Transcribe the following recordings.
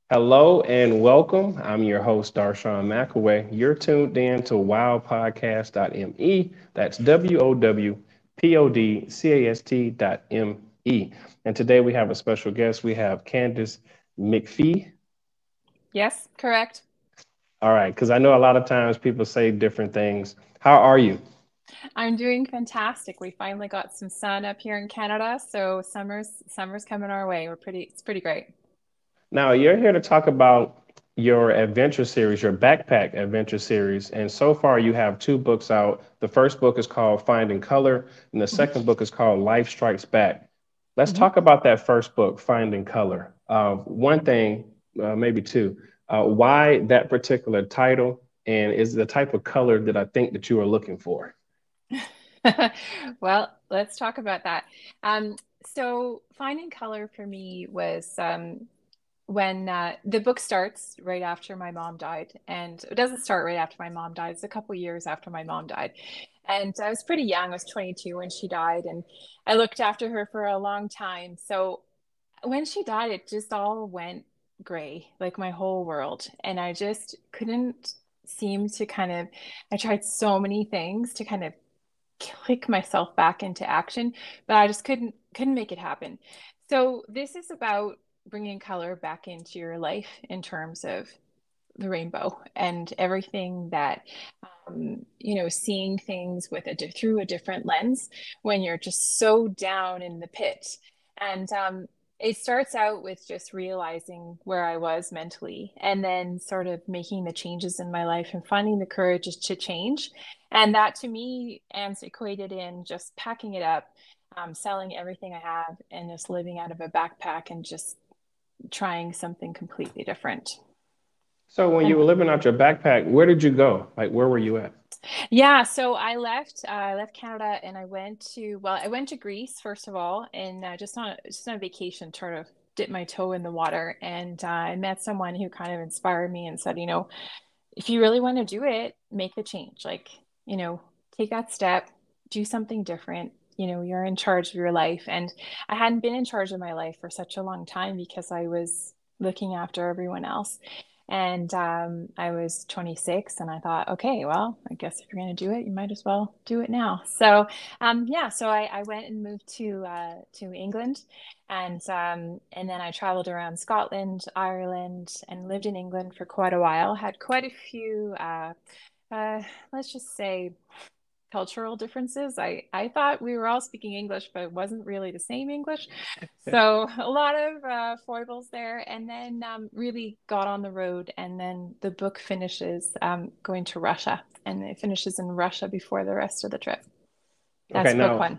Hello and welcome. I'm your host, Darshawn McAway. You're tuned in to wowpodcast.me. That's WOWPODCAST.me. And today we have a special guest. We have Candace McPhee. Yes, correct. All right, because I know a lot of times people say different things. How are you? I'm doing fantastic. We finally got some sun up here in Canada, so summer's coming our way. It's pretty great. Now, you're here to talk about your adventure series, your backpack adventure series. And so far, you have two books out. The first book is called Finding Color, and the Mhm, second book is called Life Strikes Back. Let's mhm. talk about that first book, Finding Color. One thing, maybe two, why that particular title, and is the type of color that I think that you are looking for? Well, let's talk about that. Um, so finding color for me was when the book starts right after my mom died, and it doesn't start right after my mom died. It's a couple years after my mom died, and I was pretty young. I was 22 when she died, and I looked after her for a long time. So when she died, it just all went gray, like my whole world. And I just couldn't seem to I tried so many things to kind of click myself back into action, but I just couldn't make it happen. So this is about bringing color back into your life in terms of the rainbow and everything that seeing things through a different lens when you're just so down in the pit. And it starts out with just realizing where I was mentally and then sort of making the changes in my life and finding the courage to change. And that to me and equated in just packing it up, selling everything I have and just living out of a backpack and just trying something completely different. So, when you And were living out your backpack, where did you go? Like, where were you at? yeah, so I left Canada and I went to Greece first of all, and just on a vacation, sort of dip my toe in the water, and I met someone who kind of inspired me and said, if you really want to do it, make the change, like, you know, take that step, do something different. You're in charge of your life, and I hadn't been in charge of my life for such a long time because I was looking after everyone else. And I was 26, and I thought, okay, well, I guess if you're going to do it, you might as well do it now. So, yeah, so I went and moved to England, and then I traveled around Scotland, Ireland, and lived in England for quite a while. Had quite a few, uh, let's just say, cultural differences. I thought we were all speaking English, but it wasn't really the same English. So a lot of foibles there, and then really got on the road. And then the book finishes going to Russia, and it finishes in Russia before the rest of the trip. Okay, That's book now, one.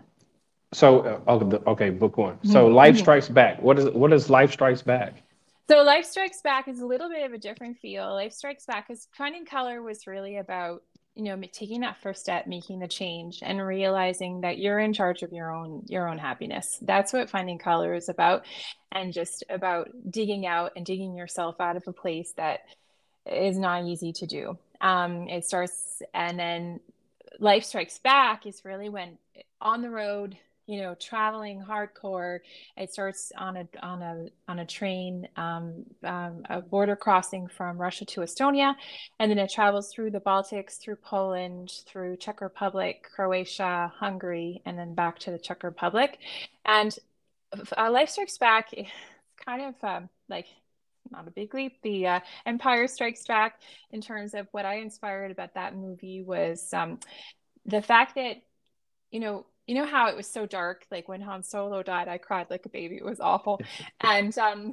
okay, book one. So, Mhm, Life mhm. Strikes Back. What is Life Strikes Back? So Life Strikes Back is a little bit of a different feel. Life Strikes Back is Finding Color was really about, taking that first step, making the change and realizing that you're in charge of your own happiness. That's what Finding Color is about, and just about digging out and digging yourself out of a place that is not easy to do. It starts, and then Life Strikes Back is really when on the road, traveling hardcore. It starts on a train, a border crossing from Russia to Estonia, and then it travels through the Baltics, through Poland, through Czech Republic, Croatia, Hungary, and then back to the Czech Republic. And Life Strikes Back is kind of like not a big leap. The Empire Strikes Back, in terms of what I inspired about that movie, was the fact that how it was so dark. Like when Han Solo died, I cried like a baby. It was awful. And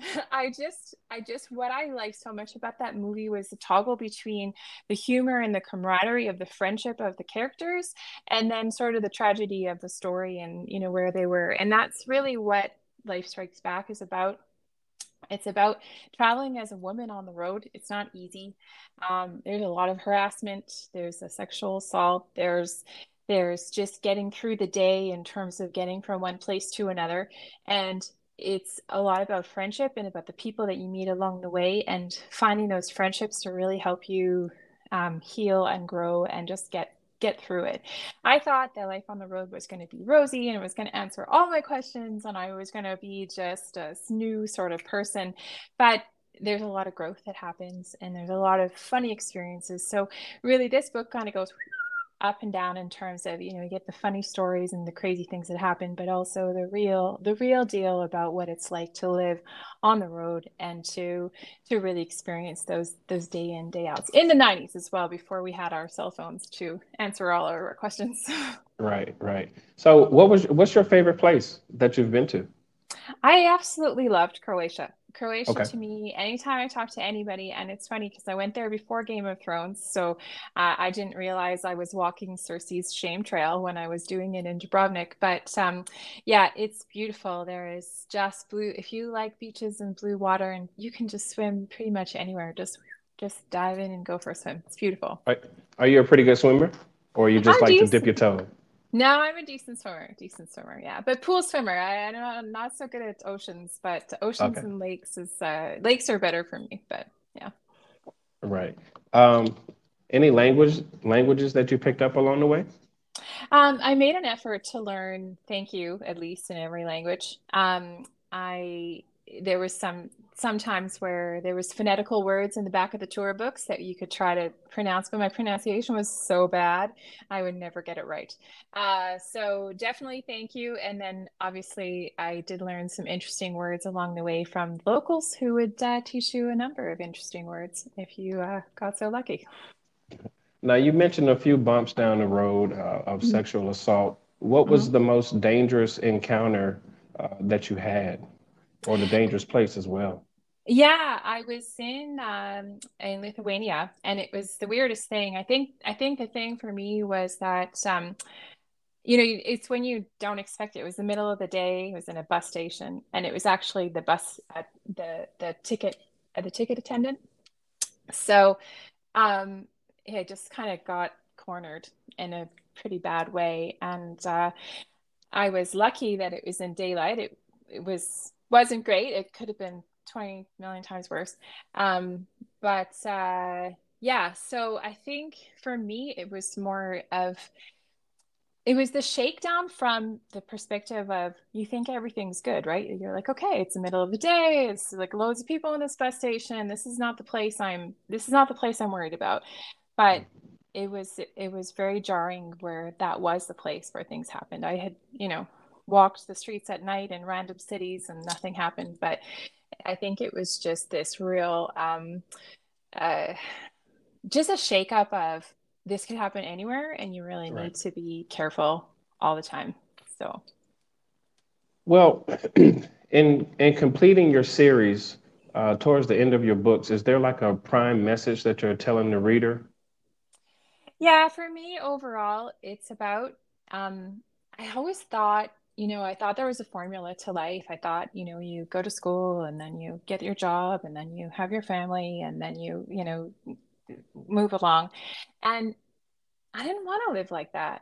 what I liked so much about that movie was the toggle between the humor and the camaraderie of the friendship of the characters, and then sort of the tragedy of the story and where they were. And that's really what Life Strikes Back is about. It's about traveling as a woman on the road. It's not easy. There's a lot of harassment. There's a sexual assault. There's just getting through the day in terms of getting from one place to another. And it's a lot about friendship and about the people that you meet along the way and finding those friendships to really help you heal and grow and just get through it. I thought that life on the road was going to be rosy and it was going to answer all my questions and I was going to be just a new sort of person. But there's a lot of growth that happens, and there's a lot of funny experiences. So really, this book kind of goes up and down in terms of, you get the funny stories and the crazy things that happen, but also the real deal about what it's like to live on the road and to really experience those day in day outs in the 90s as well, before we had our cell phones to answer all our questions. Right, right. So what's your favorite place that you've been to? I absolutely loved Croatia. Croatia Okay. to me, anytime I talk to anybody, and it's funny because I went there before Game of Thrones, so I didn't realize I was walking Cersei's shame trail when I was doing it in Dubrovnik. But yeah, it's beautiful. There is just blue. If you like beaches and blue water, and you can just swim pretty much anywhere, just dive in and go for a swim. It's beautiful. Are, are you a pretty good swimmer, or you just I'm like to dip decent. your toe? No, I'm a decent swimmer. Decent swimmer, yeah. But pool swimmer. I know I'm not so good at oceans, but oceans Okay. and lakes are better for me. But yeah. Right. Um, any languages that you picked up along the way? I made an effort to learn thank you at least in every language. I There was sometimes where there was phonetical words in the back of the tour books that you could try to pronounce, but my pronunciation was so bad I would never get it right. So definitely thank you, and then obviously I did learn some interesting words along the way from locals who would teach you a number of interesting words if you got so lucky. Now, you mentioned a few bumps down the road of sexual assault. What was Mhm. the most dangerous encounter that you had, or the dangerous place as well? Yeah, I was in Lithuania, and it was the weirdest thing. I think the thing for me was that it's when you don't expect it. It was the middle of the day. It was in a bus station, and it was actually the bus the ticket attendant. So yeah, I just kind of got cornered in a pretty bad way, and I was lucky that it was in daylight. It wasn't great. It could have been 20 million times worse. But yeah, so I think for me it was the shakedown from the perspective of you think everything's good, right? You're like, okay, it's the middle of the day. It's like loads of people in this bus station. This is not the place I'm worried about. But it was very jarring where that was the place where things happened. I had, walked the streets at night in random cities and nothing happened. But I think it was just this real uh just a shakeup of this could happen anywhere, and you really Right. need to be careful all the time. So, Well, in completing your series, towards the end of your books, is there like a prime message that you're telling the reader? yeah, for me overall, it's about I always thought, I thought there was a formula to life. I thought, you go to school and then you get your job and then you have your family and then move along. And I didn't want to live like that.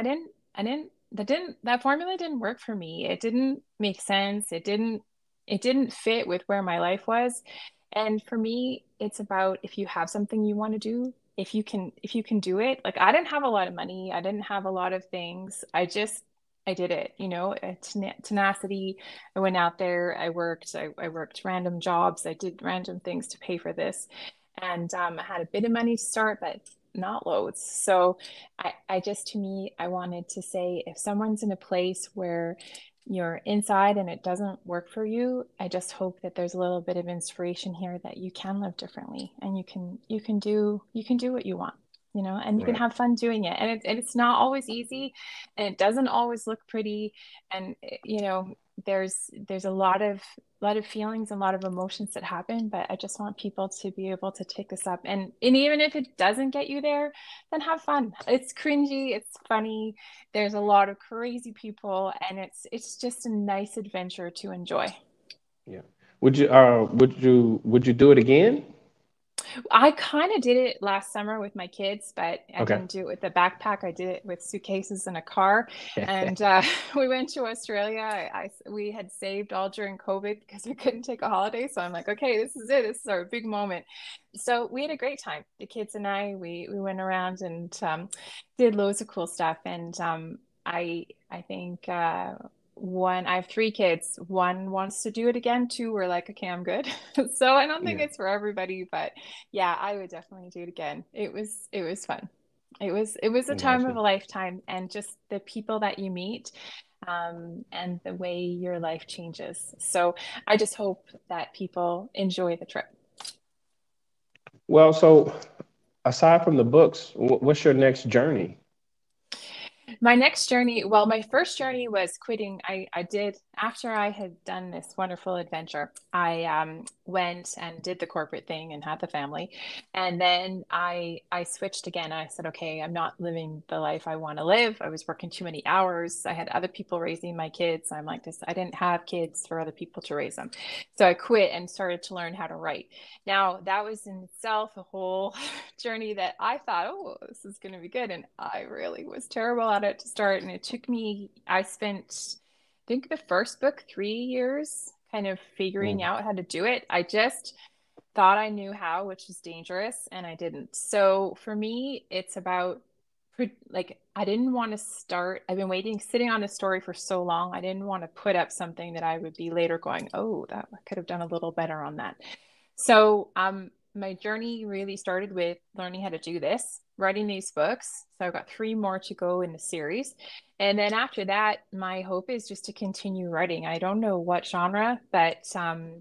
That formula didn't work for me. It didn't make sense. It didn't fit with where my life was. And for me, it's about if you have something you want to do, if you can do it. Like I didn't have a lot of money. I didn't have a lot of things. I did it, tenacity. I went out there, I worked random jobs, I did random things to pay for this. And I had a bit of money to start, but not loads. So to me, I wanted to say if someone's in a place where you're inside and it doesn't work for you, I just hope that there's a little bit of inspiration here that you can live differently and you can do what you want, and you can Right. have fun doing it. And it's not always easy, and it doesn't always look pretty. And there's a lot of feelings and a lot of emotions that happen, but I just want people to be able to take this up, and even if it doesn't get you there, then have fun. It's cringy, it's funny, there's a lot of crazy people, and it's just a nice adventure to enjoy. Yeah. Would you do it again? I kind of did it last summer with my kids, but I Okay. didn't do it with the backpack. I did it with suitcases and a car. And we went to Australia. We had saved all during COVID because we couldn't take a holiday. So I'm like, okay, this is it. This is our big moment. So we had a great time. The kids and we went around and did loads of cool stuff. And I think one, I have three kids. One wants to do it again. Two were like, okay, I'm good. So I don't think Yeah, it's for everybody, but yeah, I would definitely do it again. It was fun. It was a time of gotcha. a lifetime, and just the people that you meet, and the way your life changes. So I just hope that people enjoy the trip. Well, so aside from the books, what's your next journey? My next journey, well, my first journey was quitting. I did, after I had done this wonderful adventure, I went and did the corporate thing and had the family. And then I switched again. I said, okay, I'm not living the life I want to live. I was working too many hours. I had other people raising my kids. I'm like this, I didn't have kids for other people to raise them. So I quit and started to learn how to write. Now, that was in itself a whole journey that I thought, oh, this is going to be good. And I really was terrible at it to start. And it took me, I spent, I think the first book, 3 years kind of figuring Mm, out how to do it. I just thought I knew how, which is dangerous, and I didn't. So for me, it's about like I didn't want to start. I've been waiting, sitting on a story for so long. I didn't want to put up something that I would be later going, oh, that I could have done a little better on that. So, my journey really started with learning how to do this, writing these books. So I've got three more to go in the series. And then after that, my hope is just to continue writing. I don't know what genre, but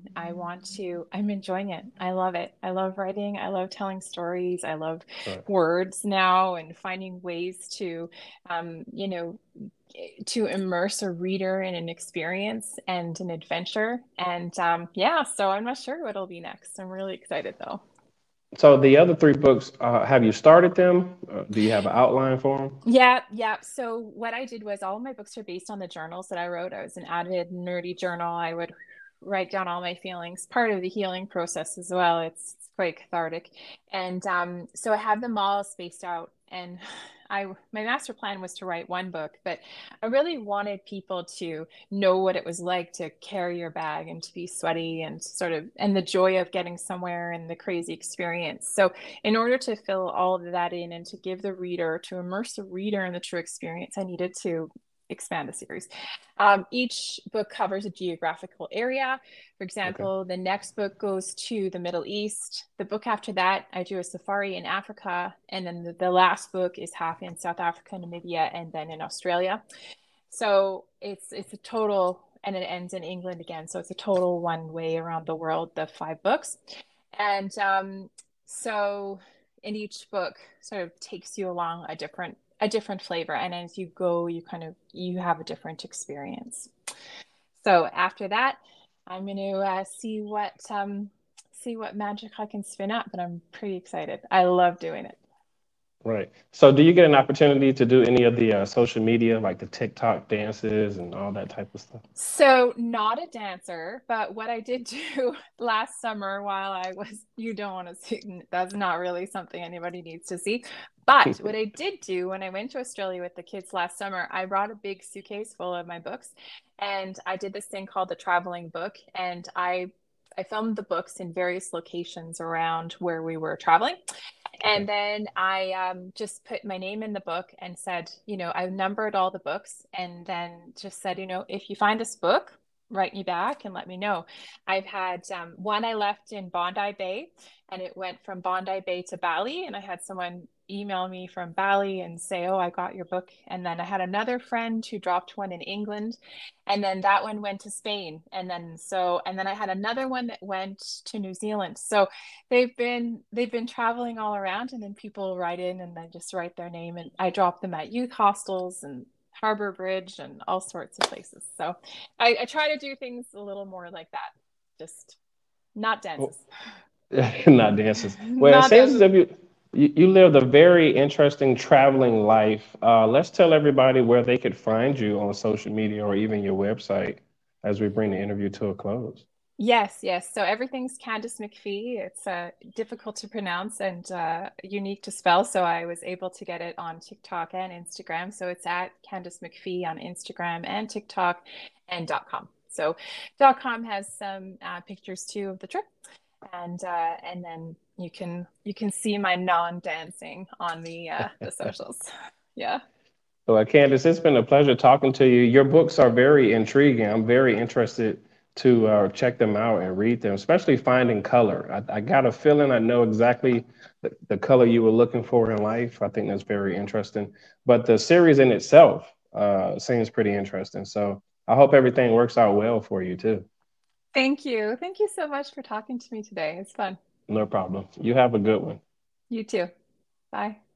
I'm enjoying it. I love it. I love writing. I love telling stories. I love right. words now and finding ways to, um, you know, to immerse a reader in an experience and an adventure. And yeah, so I'm not sure what will be next. I'm really excited though. So the other three books, have you started them? Do you have an outline for them? Yeah, yeah. So what I did was all of my books are based on the journals that I wrote. I was an avid nerdy journal. I would write down all my feelings, part of the healing process as well. It's quite cathartic. And so I have them all spaced out. And my master plan was to write one book, but I really wanted people to know what it was like to carry your bag and to be sweaty and sort of, and the joy of getting somewhere and the crazy experience. So in order to fill all of that in and to give the reader, to immerse the reader in the true experience, I needed to expand the series. Each book covers a geographical area. For Okay. example, the next book goes to the Middle East. The book after that, I do a safari in Africa. And then the last book is half in South Africa, Namibia, and then in Australia. So it's a total, and it ends in England again. So it's a total one way around the world, the five books. And so in each book sort of takes you along a different flavor. And as you go, you have a different experience. So after that, I'm going to see what magic I can spin up, but I'm pretty excited. I love doing it. Right. So do you get an opportunity to do any of the social media, like the TikTok dances and all that type of stuff? So, not a dancer, but what I did do last summer while I was, you don't want to see, that's not really something anybody needs to see. But what I did do when I went to Australia with the kids last summer, I brought a big suitcase full of my books, and I did this thing called the traveling book. And I filmed the books in various locations around where we were traveling. Okay. And then I just put my name in the book and said, I numbered all the books and then just said, if you find this book, write me back and let me know. I've had one I left in Bondi Bay, and it went from Bondi Bay to Bali. And I had someone email me from Bali and say, oh, I got your book. And then I had another friend who dropped one in England. And then that one went to Spain. And then I had another one that went to New Zealand. So they've been traveling all around, and then people write in and they just write their name, and I drop them at youth hostels and Harbor Bridge and all sorts of places. So I try to do things a little more like that, just not dances. Well, not dances. Well, it Not seems as dances. if you lived a very interesting traveling life. Let's tell everybody where they could find you on social media or even your website as we bring the interview to a close. Yes, yes. So everything's Candace McPhee. It's difficult to pronounce and unique to spell. So I was able to get it on TikTok and Instagram. So it's at Candace McPhee on Instagram and TikTok and .com. So .com has some pictures too of the trip, and then you can see my non-dancing on the socials. Yeah. Well, Candace, it's been a pleasure talking to you. Your books are very intriguing. I'm very interested to check them out and read them, especially Finding Color. I got a feeling I know exactly the color you were looking for in life. I think that's very interesting. But the series in itself seems pretty interesting. So I hope everything works out well for you too. Thank you. Thank you so much for talking to me today. It's fun. No problem. You have a good one. You too. Bye.